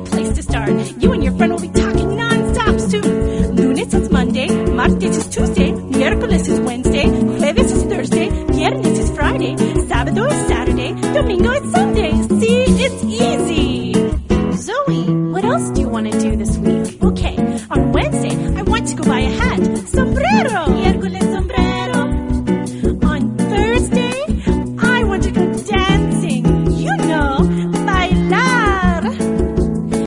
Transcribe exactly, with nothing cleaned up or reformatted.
great place to start. You and your friend will be talking non-stop soon. Lunes is Monday, martes is Tuesday, miércoles is Wednesday, jueves is Thursday, viernes is Friday, sábado is Saturday, domingo is Sunday. See, it's easy. Zoe, what else do you want to do this